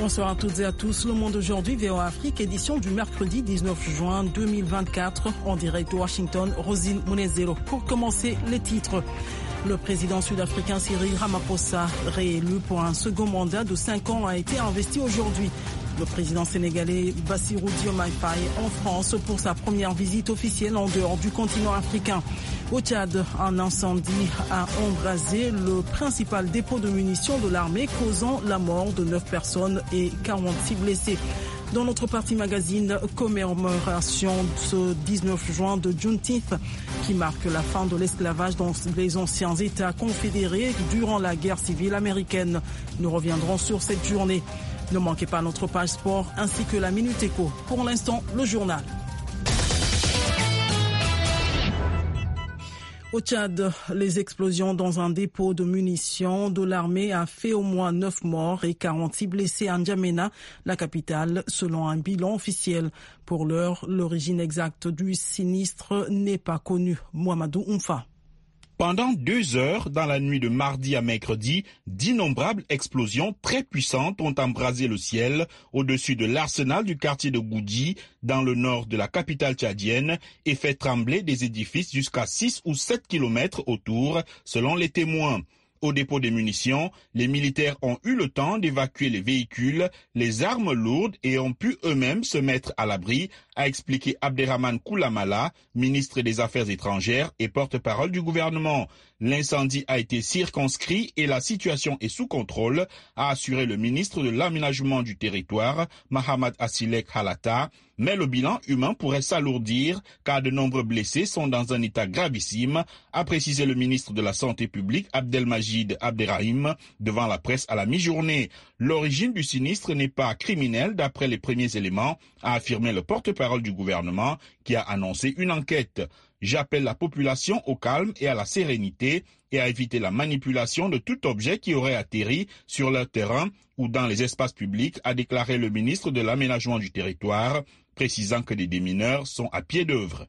Bonsoir à toutes et à tous. Le Monde aujourd'hui, VOA Afrique, édition du mercredi 19 juin 2024, en direct de Washington. Rosine Munezero. Pour commencer, les titres. Le président sud-africain Cyril Ramaphosa, réélu pour un second mandat de 5 ans, a été investi aujourd'hui. Le président sénégalais Bassirou Diomaye Faye en France pour sa première visite officielle en dehors du continent africain. Au Tchad, un incendie a embrasé le principal dépôt de munitions de l'armée, causant la mort de 9 personnes et 46 blessés. Dans notre partie magazine, commémoration ce 19 juin de Juneteenth, qui marque la fin de l'esclavage dans les anciens États confédérés durant la guerre civile américaine. Nous reviendrons sur cette journée. Ne manquez pas notre page sport ainsi que la Minute Éco. Pour l'instant, le journal. Au Tchad, les explosions dans un dépôt de munitions de l'armée a fait au moins 9 morts et 46 blessés à N'Djamena, la capitale, selon un bilan officiel. Pour l'heure, l'origine exacte du sinistre n'est pas connue. Mohamedou Oumfa. Pendant 2 heures, dans la nuit de mardi à mercredi, d'innombrables explosions très puissantes ont embrasé le ciel au-dessus de l'arsenal du quartier de Goudji, dans le nord de la capitale tchadienne, et fait trembler des édifices jusqu'à 6 ou 7 kilomètres autour, selon les témoins. Au dépôt des munitions, les militaires ont eu le temps d'évacuer les véhicules, les armes lourdes et ont pu eux-mêmes se mettre à l'abri, a expliqué Abderrahmane Koulamala, ministre des Affaires étrangères et porte-parole du gouvernement. L'incendie a été circonscrit et la situation est sous contrôle, a assuré le ministre de l'Aménagement du territoire, Mahamad Assilek Halata, mais le bilan humain pourrait s'alourdir car de nombreux blessés sont dans un état gravissime, a précisé le ministre de la Santé publique Abdelmajid Abderrahim devant la presse à la mi-journée. L'origine du sinistre n'est pas criminelle d'après les premiers éléments, a affirmé le porte-parole du gouvernement qui a annoncé une enquête. J'appelle la population au calme et à la sérénité et à éviter la manipulation de tout objet qui aurait atterri sur leur terrain ou dans les espaces publics, a déclaré le ministre de l'Aménagement du territoire, précisant que des démineurs sont à pied d'œuvre.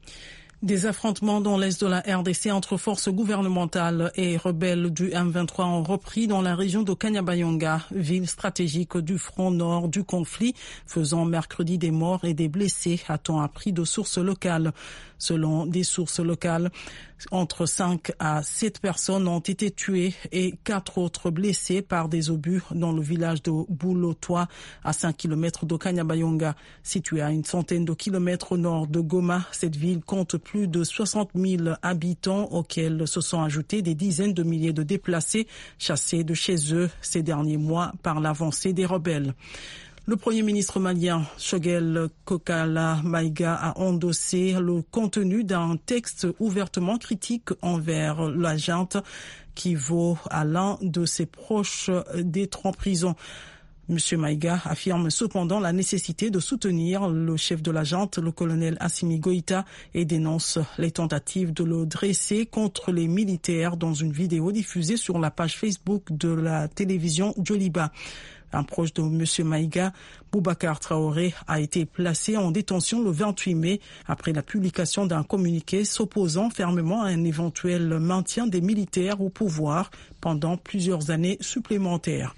Des affrontements dans l'est de la RDC entre forces gouvernementales et rebelles du M23 ont repris dans la région de Kanyabayonga, ville stratégique du front nord du conflit, faisant mercredi des morts et des blessés, a-t-on appris de sources locales. Selon des sources locales, entre 5 à 7 personnes ont été tuées et 4 autres blessées par des obus dans le village de Boulotoa, à 5 km de Kanyabayonga. Située à une centaine de kilomètres au nord de Goma, cette ville compte plus de 60 000 habitants auxquels se sont ajoutés des dizaines de milliers de déplacés chassés de chez eux ces derniers mois par l'avancée des rebelles. Le Premier ministre malien, Choguel Kokala Maïga, a endossé le contenu d'un texte ouvertement critique envers la junte qui vaut à l'un de ses proches d'être en prison. Monsieur Maïga affirme cependant la nécessité de soutenir le chef de la junte, le colonel Assimi Goïta, et dénonce les tentatives de le dresser contre les militaires dans une vidéo diffusée sur la page Facebook de la télévision Joliba. Un proche de M. Maïga, Boubacar Traoré, a été placé en détention le 28 mai après la publication d'un communiqué s'opposant fermement à un éventuel maintien des militaires au pouvoir pendant plusieurs années supplémentaires.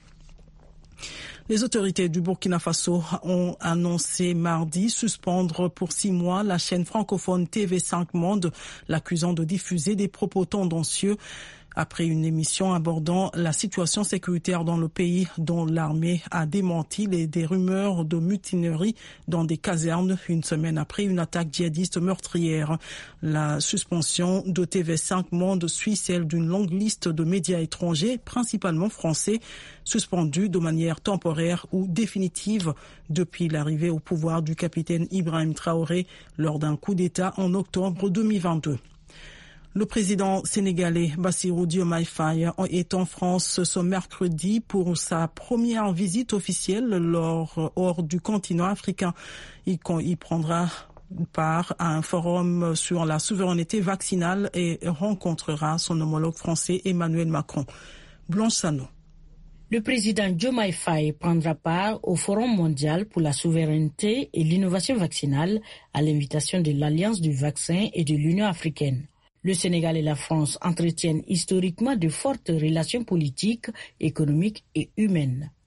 Les autorités du Burkina Faso ont annoncé mardi suspendre pour 6 mois la chaîne francophone TV5 Monde, l'accusant de diffuser des propos tendancieux après une émission abordant la situation sécuritaire dans le pays dont l'armée a démenti des rumeurs de mutinerie dans des casernes une semaine après une attaque djihadiste meurtrière. La suspension de TV5 Monde suit celle d'une longue liste de médias étrangers, principalement français, suspendus de manière temporaire ou définitive depuis l'arrivée au pouvoir du capitaine Ibrahim Traoré lors d'un coup d'État en octobre 2022. Le président sénégalais Bassirou Diomaye Faye est en France ce mercredi pour sa première visite officielle hors du continent africain. Il prendra part à un forum sur la souveraineté vaccinale et rencontrera son homologue français Emmanuel Macron. Blanche Sano. Le président Diomaye Faye prendra part au Forum mondial pour la souveraineté et l'innovation vaccinale à l'invitation de l'Alliance du vaccin et de l'Union africaine. Le Sénégal et la France entretiennent historiquement de fortes relations politiques, économiques et humaines.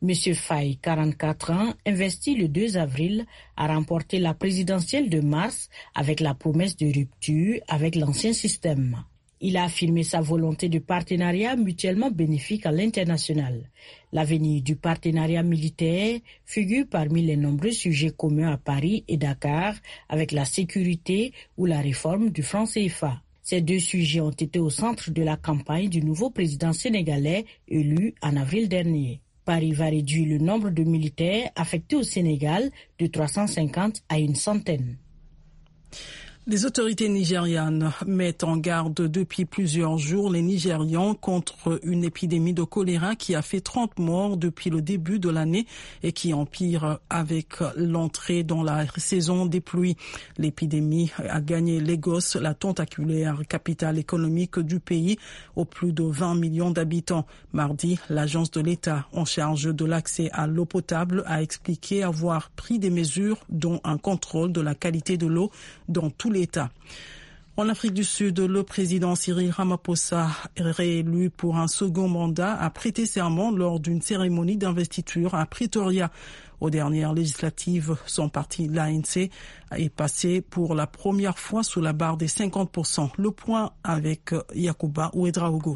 M. Faye, 44 ans, investi le 2 avril, a remporté la présidentielle de mars avec la promesse de rupture avec l'ancien système. Il a affirmé sa volonté de partenariat mutuellement bénéfique à l'international. L'avenir du partenariat militaire figure parmi les nombreux sujets communs à Paris et Dakar avec la sécurité ou la réforme du franc CFA. Ces deux sujets ont été au centre de la campagne du nouveau président sénégalais élu en avril dernier. Paris va réduire le nombre de militaires affectés au Sénégal de 350 à une centaine. Les autorités nigérianes mettent en garde depuis plusieurs jours les Nigérians contre une épidémie de choléra qui a fait 30 morts depuis le début de l'année et qui empire avec l'entrée dans la saison des pluies. L'épidémie a gagné Lagos, la tentaculaire capitale économique du pays, aux plus de 20 millions d'habitants. Mardi, l'agence de l'État en charge de l'accès à l'eau potable a expliqué avoir pris des mesures dont un contrôle de la qualité de l'eau dans tout l'État. En Afrique du Sud, le président Cyril Ramaphosa, réélu pour un second mandat, a prêté serment lors d'une cérémonie d'investiture à Pretoria. Aux dernières législatives, son parti, l'ANC, est passé pour la première fois sous la barre des 50%. Le point avec Yacouba Ouedraogo.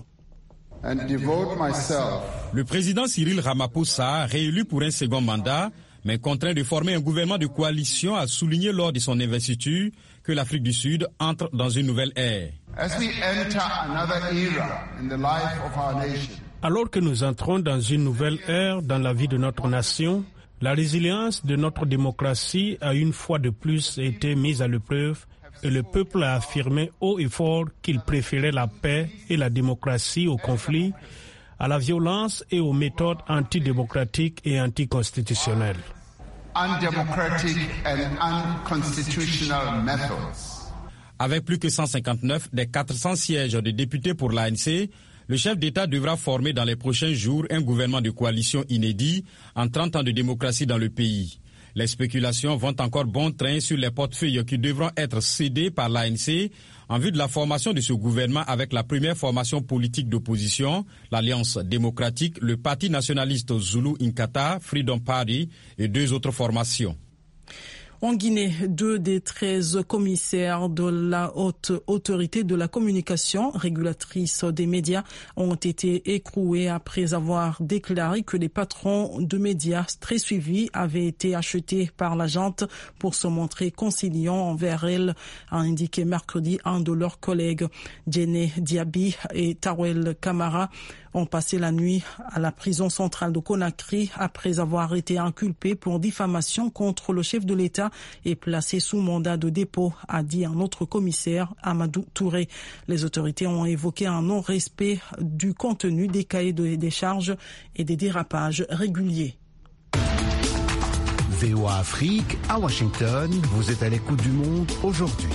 Le président Cyril Ramaphosa, réélu pour un second mandat, mais contraint de former un gouvernement de coalition, a souligné lors de son investiture que l'Afrique du Sud entre dans une nouvelle ère. Alors que nous entrons dans une nouvelle ère dans la vie de notre nation, la résilience de notre démocratie a une fois de plus été mise à l'épreuve et le peuple a affirmé haut et fort qu'il préférait la paix et la démocratie au conflit, à la violence et aux méthodes antidémocratiques et anticonstitutionnelles. Avec plus que 159 des 400 sièges de députés pour l'ANC, le chef d'État devra former dans les prochains jours un gouvernement de coalition inédit en 30 ans de démocratie dans le pays. Les spéculations vont encore bon train sur les portefeuilles qui devront être cédés par l'ANC en vue de la formation de ce gouvernement avec la première formation politique d'opposition, l'Alliance démocratique, le Parti nationaliste Zulu Inkatha, Freedom Party et deux autres formations. En Guinée, 2 des 13 commissaires de la haute autorité de la communication, régulatrice des médias, ont été écroués après avoir déclaré que les patrons de médias très suivis avaient été achetés par la junte pour se montrer conciliants envers elle, a indiqué mercredi un de leurs collègues. Djene Diaby et Tawel Kamara ont passé la nuit à la prison centrale de Conakry après avoir été inculpés pour diffamation contre le chef de l'État et placés sous mandat de dépôt, a dit un autre commissaire, Amadou Touré. Les autorités ont évoqué un non-respect du contenu des cahiers des charges et des dérapages réguliers. VOA Afrique, à Washington, vous êtes à l'écoute du monde aujourd'hui.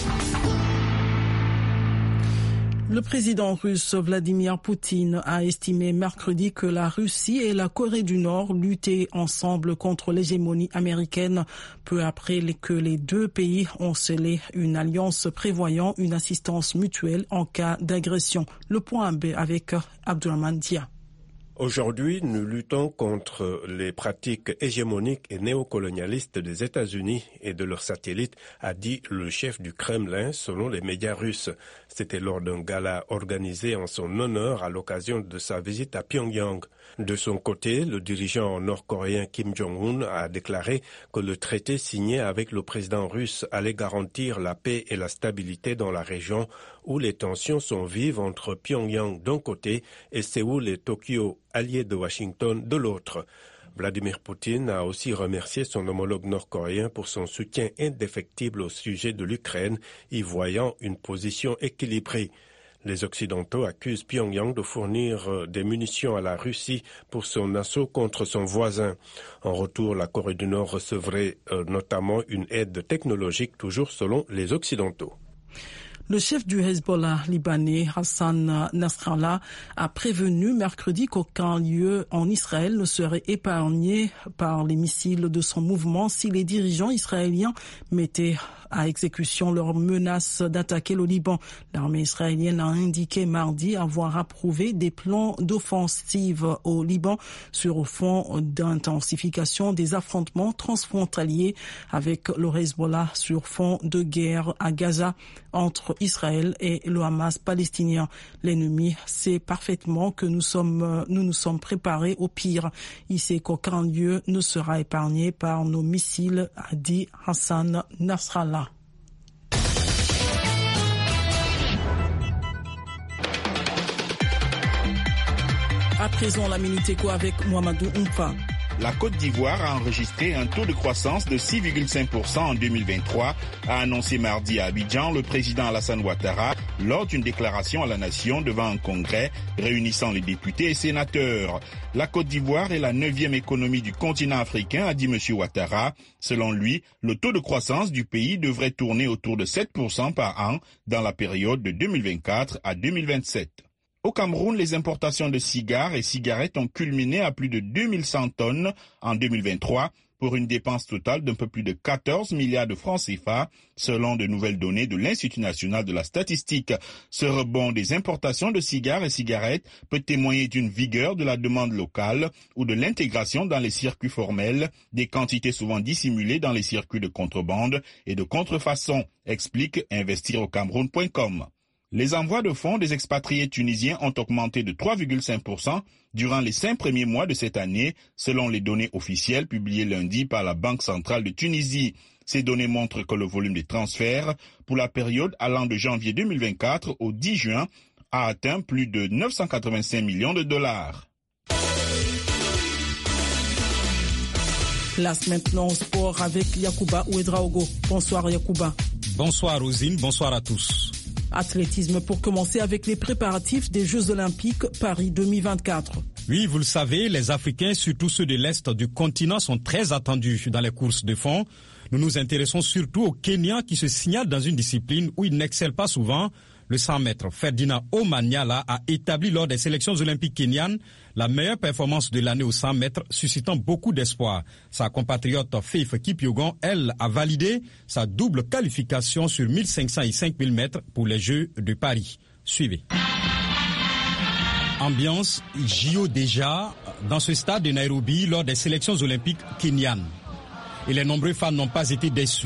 Le président russe Vladimir Poutine a estimé mercredi que la Russie et la Corée du Nord luttaient ensemble contre l'hégémonie américaine, peu après que les deux pays ont scellé une alliance prévoyant une assistance mutuelle en cas d'agression. Le point B avec Abdourahmane Dia. Aujourd'hui, nous luttons contre les pratiques hégémoniques et néocolonialistes des États-Unis et de leurs satellites, a dit le chef du Kremlin selon les médias russes. C'était lors d'un gala organisé en son honneur à l'occasion de sa visite à Pyongyang. De son côté, le dirigeant nord-coréen Kim Jong-un a déclaré que le traité signé avec le président russe allait garantir la paix et la stabilité dans la région où les tensions sont vives entre Pyongyang d'un côté et Séoul et Tokyo, alliés de Washington, de l'autre. Vladimir Poutine a aussi remercié son homologue nord-coréen pour son soutien indéfectible au sujet de l'Ukraine, y voyant une position équilibrée. Les Occidentaux accusent Pyongyang de fournir des munitions à la Russie pour son assaut contre son voisin. En retour, la Corée du Nord recevrait notamment une aide technologique, toujours selon les Occidentaux. Le chef du Hezbollah libanais, Hassan Nasrallah, a prévenu mercredi qu'aucun lieu en Israël ne serait épargné par les missiles de son mouvement si les dirigeants israéliens mettaient à exécution leur menace d'attaquer le Liban. L'armée israélienne a indiqué mardi avoir approuvé des plans d'offensive au Liban sur fond d'intensification des affrontements transfrontaliers avec le Hezbollah sur fond de guerre à Gaza entre Israël et le Hamas palestinien. L'ennemi sait parfaitement que nous nous sommes préparés au pire. Il sait qu'aucun lieu ne sera épargné par nos missiles, a dit Hassan Nasrallah. À présent, la Minute Éco avec Mohamedou Oumfa. La Côte d'Ivoire a enregistré un taux de croissance de 6,5% en 2023, a annoncé mardi à Abidjan le président Alassane Ouattara lors d'une déclaration à la nation devant un congrès réunissant les députés et sénateurs. La Côte d'Ivoire est la 9e économie du continent africain, a dit M. Ouattara. Selon lui, le taux de croissance du pays devrait tourner autour de 7% par an dans la période de 2024 à 2027. Au Cameroun, les importations de cigares et cigarettes ont culminé à plus de 2100 tonnes en 2023 pour une dépense totale d'un peu plus de 14 milliards de francs CFA, selon de nouvelles données de l'Institut national de la statistique. Ce rebond des importations de cigares et cigarettes peut témoigner d'une vigueur de la demande locale ou de l'intégration dans les circuits formels des quantités souvent dissimulées dans les circuits de contrebande et de contrefaçon, explique investiraucameroun.com. Les envois de fonds des expatriés tunisiens ont augmenté de 3,5% durant les 5 premiers mois de cette année, selon les données officielles publiées lundi par la Banque centrale de Tunisie. Ces données montrent que le volume des transferts pour la période allant de janvier 2024 au 10 juin a atteint plus de 985 millions de dollars. Place maintenant au sport avec Yacouba Ouedraogo. Bonsoir Yacouba. Bonsoir Rosine, bonsoir à tous. Athlétisme pour commencer avec les préparatifs des Jeux Olympiques Paris 2024. Oui, vous le savez, les Africains, surtout ceux de l'Est du continent, sont très attendus dans les courses de fond. Nous nous intéressons surtout aux Kenyans qui se signalent dans une discipline où ils n'excellent pas souvent, le 100 mètres. Ferdinand Omanyala a établi lors des sélections olympiques kenyanes la meilleure performance de l'année au 100 mètres, suscitant beaucoup d'espoir. Sa compatriote Faith Kipyegon, elle, a validé sa double qualification sur 1500 et 5000 mètres pour les Jeux de Paris. Suivez. Ambiance JO déjà dans ce stade de Nairobi lors des sélections olympiques kenyanes. Et les nombreux fans n'ont pas été déçus.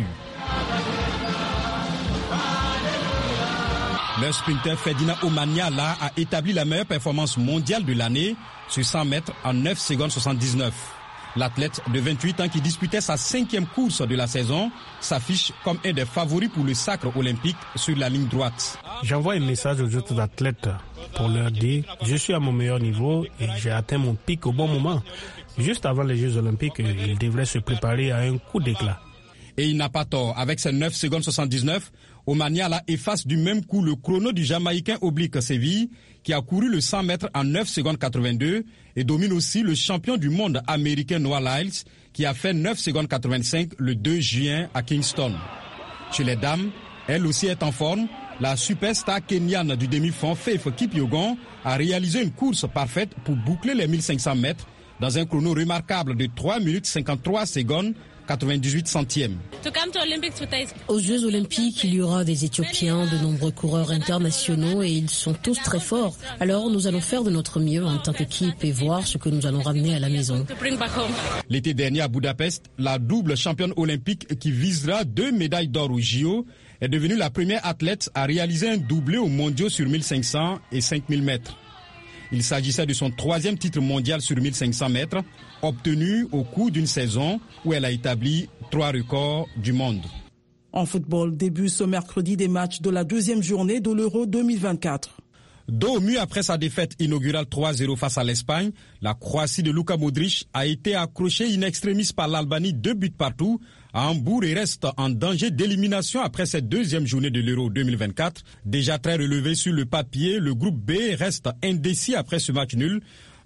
Le sprinter Ferdinand Omanyala a établi la meilleure performance mondiale de l'année sur 100 mètres en 9 secondes 79. L'athlète de 28 ans qui disputait sa 5e course de la saison s'affiche comme un des favoris pour le sacre olympique sur la ligne droite. J'envoie un message aux autres athlètes pour leur dire « Je suis à mon meilleur niveau et j'ai atteint mon pic au bon moment ». Juste avant les Jeux Olympiques, il devrait se préparer à un coup d'éclat. Et il n'a pas tort. Avec ses 9 secondes 79, Omanyala efface du même coup le chrono du Jamaïcain Oblique Séville qui a couru le 100 mètres en 9 secondes 82 et domine aussi le champion du monde américain Noah Lyles qui a fait 9 secondes 85 le 2 juin à Kingston. Chez les dames, elle aussi est en forme. La superstar kenyane du demi-fond Faith Kipyegon a réalisé une course parfaite pour boucler les 1500 mètres dans un chrono remarquable de 3 minutes 53 secondes 98 centièmes. Aux Jeux Olympiques, il y aura des Éthiopiens, de nombreux coureurs internationaux et ils sont tous très forts. Alors nous allons faire de notre mieux en tant qu'équipe et voir ce que nous allons ramener à la maison. L'été dernier à Budapest, la double championne olympique qui visera 2 médailles d'or au JO est devenue la première athlète à réaliser un doublé aux mondiaux sur 1500 et 5000 mètres. Il s'agissait de son 3e titre mondial sur 1500 mètres, obtenu au cours d'une saison où elle a établi 3 records du monde. En football, début ce mercredi des matchs de la 2e journée de l'Euro 2024. Dos au mur après sa défaite inaugurale 3-0 face à l'Espagne, la Croatie de Luka Modric a été accrochée in extremis par l'Albanie 2 buts partout à Hambourg et reste en danger d'élimination après cette 2e journée de l'Euro 2024. Déjà très relevé sur le papier, le groupe B reste indécis après ce match nul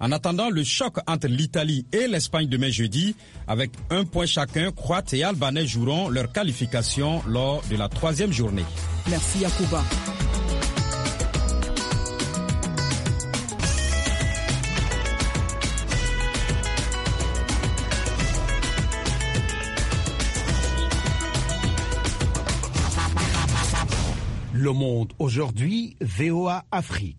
En attendant le choc entre l'Italie et l'Espagne demain jeudi, avec 1 point chacun, Croates et Albanais joueront leur qualification lors de la 3e journée. Merci Yacouba. Le Monde aujourd'hui, VOA Afrique.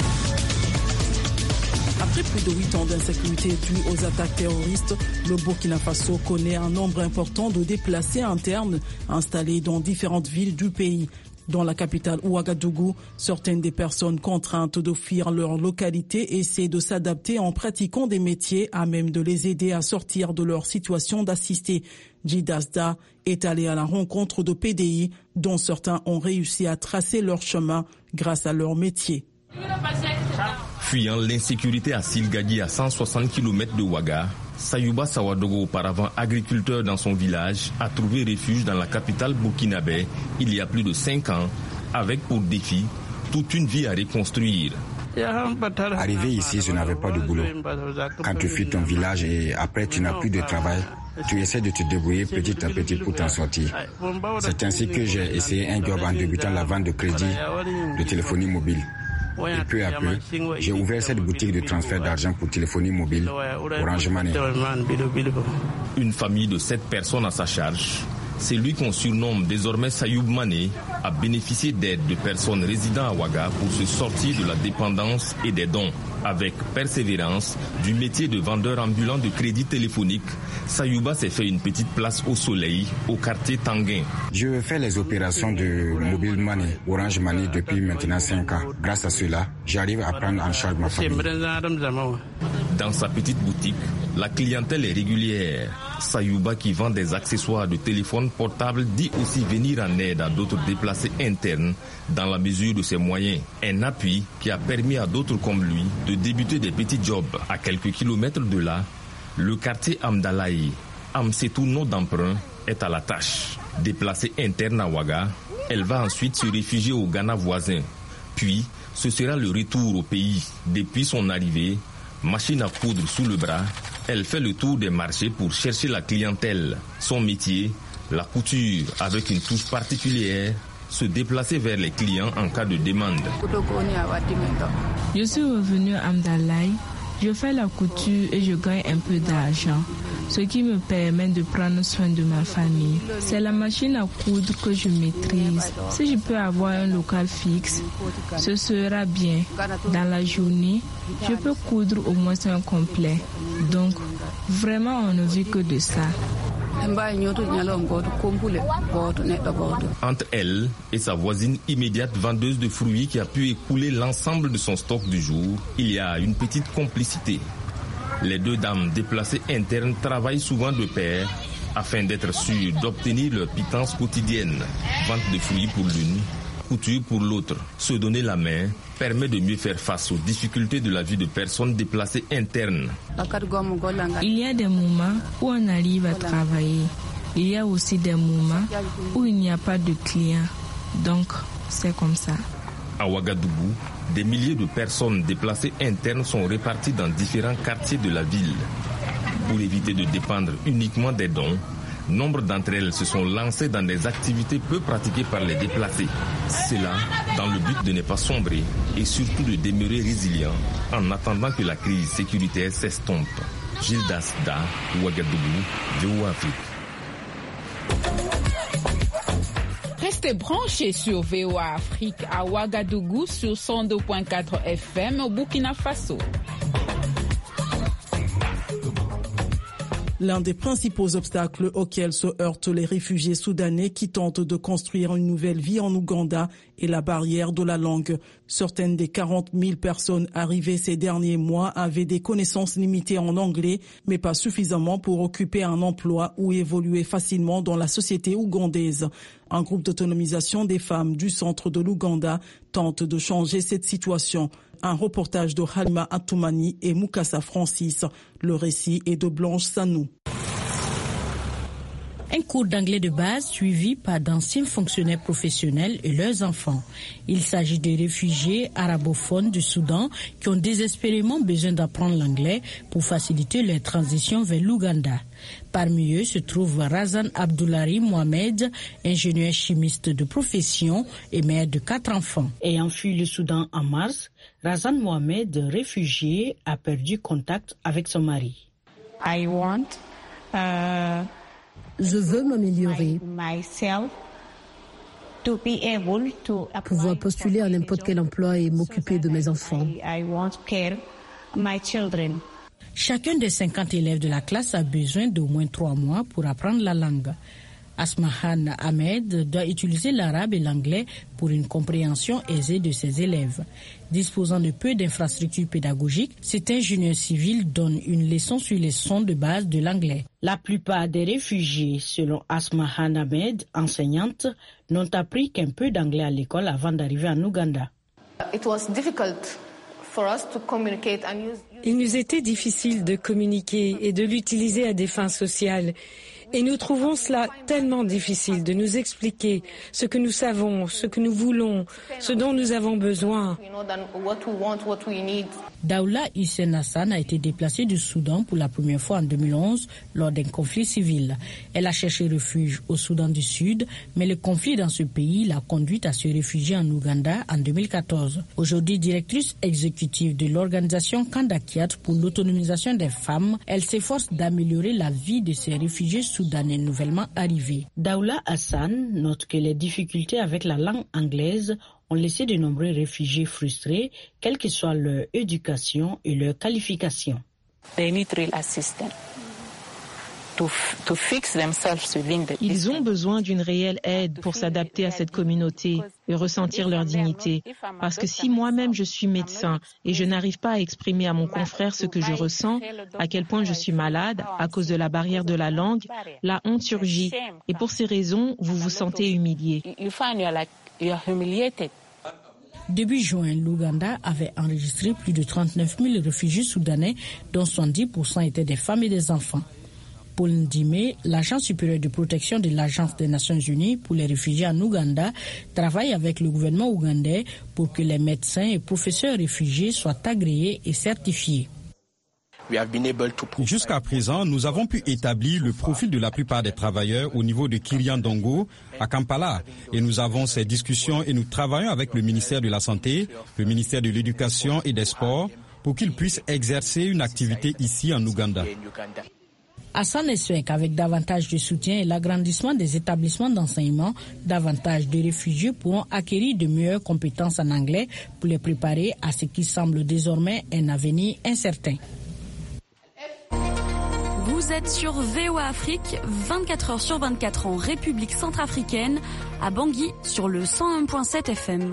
Après plus de 8 ans d'insécurité due aux attaques terroristes, le Burkina Faso connaît un nombre important de déplacés internes installés dans différentes villes du pays. Dans la capitale Ouagadougou, certaines des personnes contraintes de fuir leur localité essaient de s'adapter en pratiquant des métiers à même de les aider à sortir de leur situation d'assisté. Jidasda est allé à la rencontre de PDI dont certains ont réussi à tracer leur chemin grâce à leur métier. Fuyant l'insécurité à Silgadi à 160 km de Ouaga, Sayouba Sawadogo, auparavant agriculteur dans son village, a trouvé refuge dans la capitale burkinabé il y a plus de 5 ans, avec pour défi toute une vie à reconstruire. Arrivé ici, je n'avais pas de boulot. Quand tu fuis ton village et après tu n'as plus de travail, tu essaies de te débrouiller petit à petit pour t'en sortir. C'est ainsi que j'ai essayé un job en débutant la vente de crédit de téléphonie mobile. Et peu à peu, j'ai ouvert cette boutique de transfert d'argent pour téléphonie mobile, Orange Money. Une famille de 7 personnes à sa charge. C'est lui qu'on surnomme désormais Sayoub Mané, a bénéficié d'aide de personnes résidant à Ouaga pour se sortir de la dépendance et des dons. Avec persévérance, du métier de vendeur ambulant de crédit téléphonique, Sayouba s'est fait une petite place au soleil, au quartier Tanguin. Je fais les opérations de mobile money, Orange Money depuis maintenant 5 ans. Grâce à cela, j'arrive à prendre en charge ma famille. Dans sa petite boutique, la clientèle est régulière. Sayouba, qui vend des accessoires de téléphone portable, dit aussi venir en aide à d'autres déplacés internes dans la mesure de ses moyens. Un appui qui a permis à d'autres comme lui de débuter des petits jobs. À quelques kilomètres de là, le quartier Amdalaï, Amsetou nom d'emprunt, est à la tâche. Déplacée interne à Ouaga, elle va ensuite se réfugier au Ghana voisin. Puis, ce sera le retour au pays. Depuis son arrivée, machine à coudre sous le bras, elle fait le tour des marchés pour chercher la clientèle. Son métier, la couture, avec une touche particulière, se déplacer vers les clients en cas de demande. Je suis revenu à Amdalaï, je fais la couture et je gagne un peu d'argent, ce qui me permet de prendre soin de ma famille. C'est la machine à coudre que je maîtrise. Si je peux avoir un local fixe, ce sera bien. Dans la journée, je peux coudre au moins un complet. Donc, vraiment, on ne vit que de ça. Entre elle et sa voisine immédiate vendeuse de fruits qui a pu écouler l'ensemble de son stock du jour, il y a une petite complicité. Les deux dames déplacées internes travaillent souvent de pair afin d'être sûres d'obtenir leur pitance quotidienne. Vente de fruits pour l'une, couture pour l'autre. Se donner la main permet de mieux faire face aux difficultés de la vie de personnes déplacées internes. Il y a des moments où on arrive à travailler. Il y a aussi des moments où il n'y a pas de clients. Donc, c'est comme ça. À Ouagadougou, des milliers de personnes déplacées internes sont réparties dans différents quartiers de la ville. Pour éviter de dépendre uniquement des dons, nombre d'entre elles se sont lancées dans des activités peu pratiquées par les déplacés. Cela dans le but de ne pas sombrer et surtout de demeurer résilient en attendant que la crise sécuritaire s'estompe. Gilles Dasda, Ouagadougou, VOA Afrique. Restez branchés sur VOA Afrique à Ouagadougou sur 102.4 FM au Burkina Faso. L'un des principaux obstacles auxquels se heurtent les réfugiés soudanais qui tentent de construire une nouvelle vie en Ouganda est la barrière de la langue. Certaines des 40 000 personnes arrivées ces derniers mois avaient des connaissances limitées en anglais, mais pas suffisamment pour occuper un emploi ou évoluer facilement dans la société ougandaise. Un groupe d'autonomisation des femmes du centre de l'Ouganda tente de changer cette situation. Un reportage de Halima Atoumani et Mukasa Francis. Le récit est de Blanche Sanou. Un cours d'anglais de base suivi par d'anciens fonctionnaires professionnels et leurs enfants. Il s'agit de réfugiés arabophones du Soudan qui ont désespérément besoin d'apprendre l'anglais pour faciliter leur transition vers l'Ouganda. Parmi eux se trouve Razan Abdoulari Mohamed, ingénieur chimiste de profession et mère de 4 enfants. Ayant fui le Soudan en mars, Razan Mohamed, réfugié, a perdu contact avec son mari. Je veux m'améliorer, pouvoir postuler à n'importe quel emploi et m'occuper de mes enfants. Chacun des 50 élèves de la classe a besoin d'au moins 3 mois pour apprendre la langue. Asmahan Ahmed doit utiliser l'arabe et l'anglais pour une compréhension aisée de ses élèves. Disposant de peu d'infrastructures pédagogiques, cet ingénieur civil donne une leçon sur les sons de base de l'anglais. La plupart des réfugiés, selon Asmahan Ahmed, enseignante, n'ont appris qu'un peu d'anglais à l'école avant d'arriver en Ouganda. Il nous était difficile de communiquer et de l'utiliser à des fins sociales. Et nous trouvons cela tellement difficile de nous expliquer ce que nous savons, ce que nous voulons, ce dont nous avons besoin. Daoula Hussein Hassan a été déplacée du Soudan pour la première fois en 2011 lors d'un conflit civil. Elle a cherché refuge au Soudan du Sud, mais le conflit dans ce pays l'a conduite à se réfugier en Ouganda en 2014. Aujourd'hui directrice exécutive de l'organisation Kandakiat pour l'autonomisation des femmes, elle s'efforce d'améliorer la vie de ces réfugiés soudanais nouvellement arrivés. Daoula Hassan note que les difficultés avec la langue anglaise ont laissé de nombreux réfugiés frustrés, quelle que soit leur éducation et leur qualification. Ils ont besoin d'une réelle aide pour s'adapter à cette communauté et ressentir leur dignité. Parce que si moi-même je suis médecin et je n'arrive pas à exprimer à mon confrère ce que je ressens, à quel point je suis malade à cause de la barrière de la langue, la honte surgit. Et pour ces raisons, vous vous sentez humilié. Début juin, l'Ouganda avait enregistré plus de 39 000 réfugiés soudanais, dont 70% étaient des femmes et des enfants. Paul Ndime, l'agent supérieur de protection de l'Agence des Nations Unies pour les réfugiés en Ouganda, travaille avec le gouvernement ougandais pour que les médecins et professeurs réfugiés soient agréés et certifiés. Jusqu'à présent, nous avons pu établir le profil de la plupart des travailleurs au niveau de Kiryandongo, à Kampala. Et nous avons ces discussions et nous travaillons avec le ministère de la Santé, le ministère de l'Éducation et des Sports pour qu'ils puissent exercer une activité ici en Ouganda. Hassan espère qu'avec davantage de soutien et l'agrandissement des établissements d'enseignement, davantage de réfugiés pourront acquérir de meilleures compétences en anglais pour les préparer à ce qui semble désormais un avenir incertain. Vous êtes sur VOA Afrique, 24 heures sur 24 en République centrafricaine, à Bangui sur le 101.7 FM.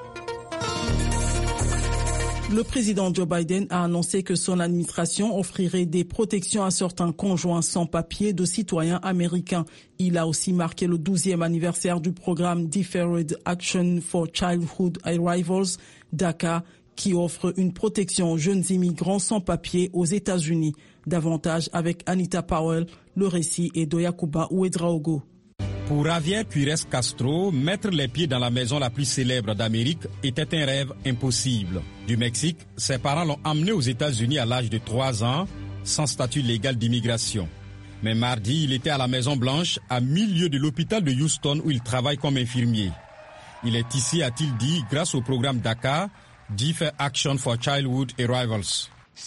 Le président Joe Biden a annoncé que son administration offrirait des protections à certains conjoints sans papier de citoyens américains. Il a aussi marqué le 12e anniversaire du programme Deferred Action for Childhood Arrivals, DACA, qui offre une protection aux jeunes immigrants sans papier aux États-Unis. Davantage avec Anita Powell, le récit est de Yakuba Ouedraogo. Pour Javier Pires Castro, mettre les pieds dans la maison la plus célèbre d'Amérique était un rêve impossible. Du Mexique, ses parents l'ont emmené aux États-Unis à l'âge de 3 ans, sans statut légal d'immigration. Mais mardi, il était à la Maison-Blanche, à 1000 lieues de l'hôpital de Houston où il travaille comme infirmier. Il est ici, a-t-il dit, grâce au programme DACA, Deferred Action for Childhood Arrivals.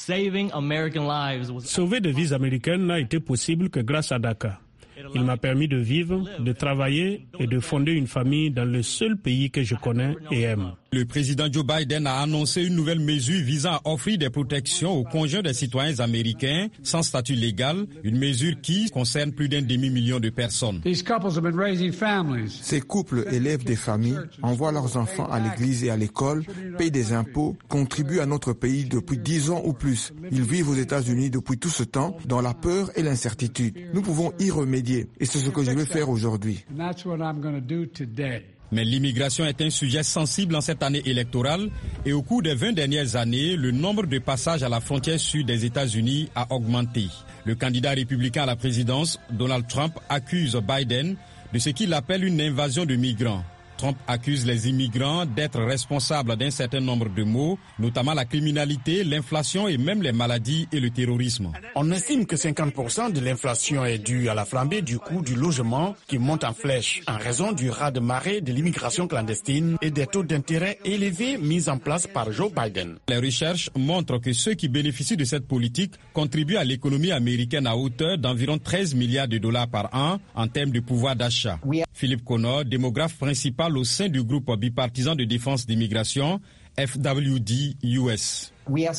Sauver des vies américaines n'a été possible que grâce à DACA. Il m'a permis de vivre, de travailler et de fonder une famille dans le seul pays que je connais et aime. Le président Joe Biden a annoncé une nouvelle mesure visant à offrir des protections aux conjoints des citoyens américains sans statut légal, une mesure qui concerne plus d'1 demi-million de personnes. Ces couples élèvent des familles, envoient leurs enfants à l'église et à l'école, payent des impôts, contribuent à notre pays depuis 10 ans ou plus. Ils vivent aux États-Unis depuis tout ce temps dans la peur et l'incertitude. Nous pouvons y remédier et c'est ce que je vais faire aujourd'hui. Mais l'immigration est un sujet sensible en cette année électorale et au cours des 20 dernières années, le nombre de passages à la frontière sud des États-Unis a augmenté. Le candidat républicain à la présidence, Donald Trump, accuse Biden de ce qu'il appelle une invasion de migrants. Trump accuse les immigrants d'être responsables d'un certain nombre de maux, notamment la criminalité, l'inflation et même les maladies et le terrorisme. On estime que 50% de l'inflation est due à la flambée du coût du logement qui monte en flèche en raison du raz-de-marée de l'immigration clandestine et des taux d'intérêt élevés mis en place par Joe Biden. Les recherches montrent que ceux qui bénéficient de cette politique contribuent à l'économie américaine à hauteur d'environ 13 milliards de dollars par an en termes de pouvoir d'achat. Philippe Connor, démographe principal au sein du groupe bipartisan de défense d'immigration, FWD-US.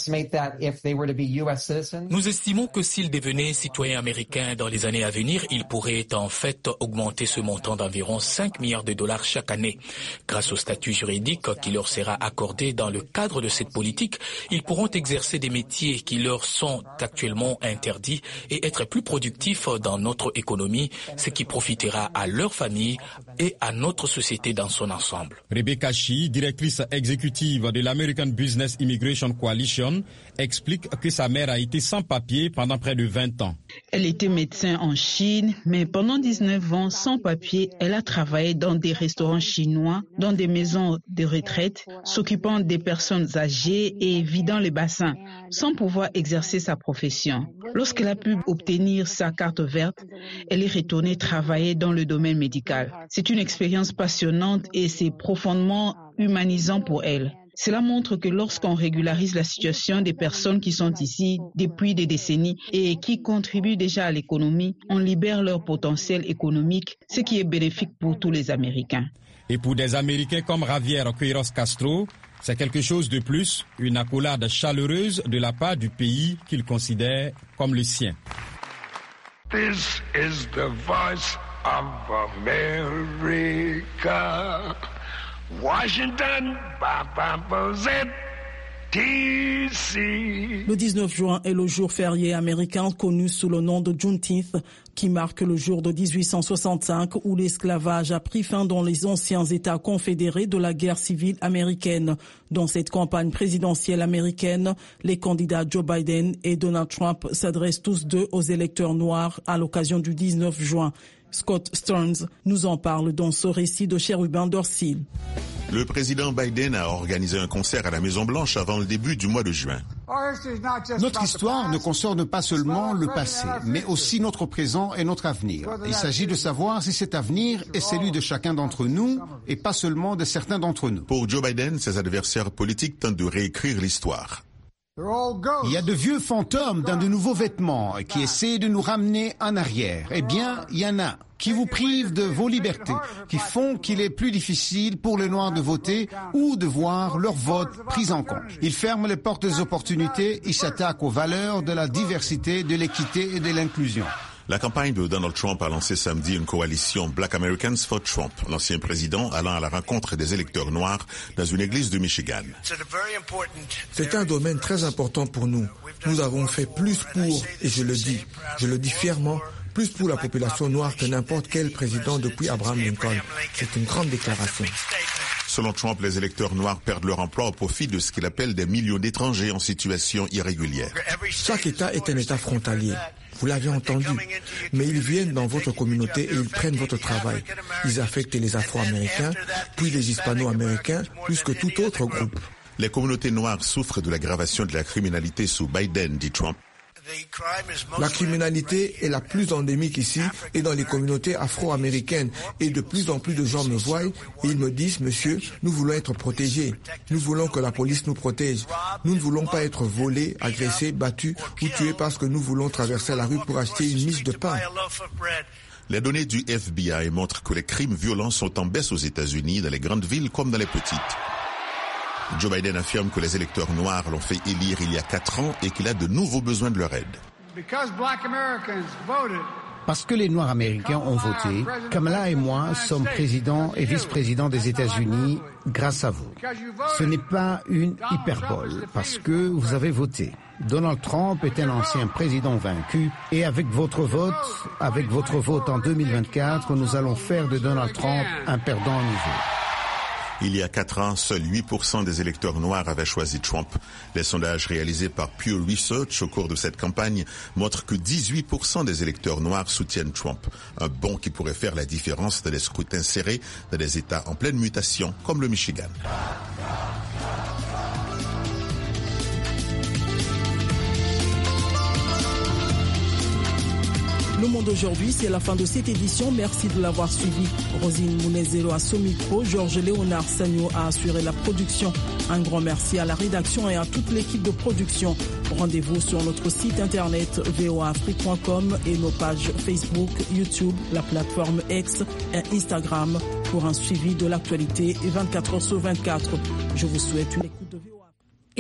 Nous estimons que s'ils devenaient citoyens américains dans les années à venir, ils pourraient en fait augmenter ce montant d'environ 5 milliards de dollars chaque année. Grâce au statut juridique qui leur sera accordé dans le cadre de cette politique, ils pourront exercer des métiers qui leur sont actuellement interdits et être plus productifs dans notre économie, ce qui profitera à leur famille et à notre société dans son ensemble. Rebecca Shi, directrice exécutive de l'American Business Immigration Coalition, explique que sa mère a été sans papier pendant près de 20 ans. Elle était médecin en Chine, mais pendant 19 ans, sans papier, elle a travaillé dans des restaurants chinois, dans des maisons de retraite, s'occupant des personnes âgées et vidant les bassins, sans pouvoir exercer sa profession. Lorsqu'elle a pu obtenir sa carte verte, elle est retournée travailler dans le domaine médical. C'est une expérience passionnante et c'est profondément humanisant pour elle. Cela montre que lorsqu'on régularise la situation des personnes qui sont ici depuis des décennies et qui contribuent déjà à l'économie, on libère leur potentiel économique, ce qui est bénéfique pour tous les Américains. Et pour des Américains comme Javier Queiroz Castro, c'est quelque chose de plus, une accolade chaleureuse de la part du pays qu'il considère comme le sien. This is the voice of America. Washington, DC. Le 19 juin est le jour férié américain connu sous le nom de Juneteenth, qui marque le jour de 1865 où l'esclavage a pris fin dans les anciens États confédérés de la guerre civile américaine. Dans cette campagne présidentielle américaine, les candidats Joe Biden et Donald Trump s'adressent tous deux aux électeurs noirs à l'occasion du 19 juin. Scott Stearns nous en parle dans ce récit de Chérubin Dorsil. Le président Biden a organisé un concert à la Maison-Blanche avant le début du mois de juin. Notre histoire ne concerne pas seulement le passé, mais aussi notre présent et notre avenir. Il s'agit de savoir si cet avenir est celui de chacun d'entre nous et pas seulement de certains d'entre nous. Pour Joe Biden, ses adversaires politiques tentent de réécrire l'histoire. Il y a de vieux fantômes dans de nouveaux vêtements qui essaient de nous ramener en arrière. Eh bien, il y en a qui vous privent de vos libertés, qui font qu'il est plus difficile pour les Noirs de voter ou de voir leur vote pris en compte. Ils ferment les portes des opportunités, ils s'attaquent aux valeurs de la diversité, de l'équité et de l'inclusion. La campagne de Donald Trump a lancé samedi une coalition Black Americans for Trump, l'ancien président allant à la rencontre des électeurs noirs dans une église de Michigan. C'est un domaine très important pour nous. Nous avons fait plus pour, et je le dis fièrement, plus pour la population noire que n'importe quel président depuis Abraham Lincoln. C'est une grande déclaration. Selon Trump, les électeurs noirs perdent leur emploi au profit de ce qu'il appelle des millions d'étrangers en situation irrégulière. Chaque État est un État frontalier. Vous l'avez entendu. Mais ils viennent dans votre communauté et ils prennent votre travail. Ils affectent les Afro-Américains, puis les Hispano-Américains, plus que tout autre groupe. Les communautés noires souffrent de l'aggravation de la criminalité sous Biden, dit Trump. La criminalité est la plus endémique ici et dans les communautés afro-américaines. Et de plus en plus de gens me voient et ils me disent, monsieur, nous voulons être protégés. Nous voulons que la police nous protège. Nous ne voulons pas être volés, agressés, battus ou tués parce que nous voulons traverser la rue pour acheter une miche de pain. Les données du FBI montrent que les crimes violents sont en baisse aux États-Unis, dans les grandes villes comme dans les petites. Joe Biden affirme que les électeurs noirs l'ont fait élire il y a 4 ans et qu'il a de nouveaux besoins de leur aide. Parce que les Noirs américains ont voté, Kamala et moi sommes présidents et vice-présidents des États-Unis grâce à vous. Ce n'est pas une hyperbole, parce que vous avez voté. Donald Trump est un ancien président vaincu et avec votre vote en 2024, nous allons faire de Donald Trump un perdant nouveau. Il y a 4 ans, seuls 8% des électeurs noirs avaient choisi Trump. Les sondages réalisés par Pew Research au cours de cette campagne montrent que 18% des électeurs noirs soutiennent Trump. Un bond qui pourrait faire la différence dans les scrutins serrés dans des États en pleine mutation comme le Michigan. Le Monde aujourd'hui, c'est la fin de cette édition. Merci de l'avoir suivi. Rosine Mounezelo à ce micro, Georges Léonard Sagno a assuré la production. Un grand merci à la rédaction et à toute l'équipe de production. Rendez-vous sur notre site internet voaafrique.com et nos pages Facebook, YouTube, la plateforme X et Instagram pour un suivi de l'actualité 24h sur 24. Je vous souhaite une écoute.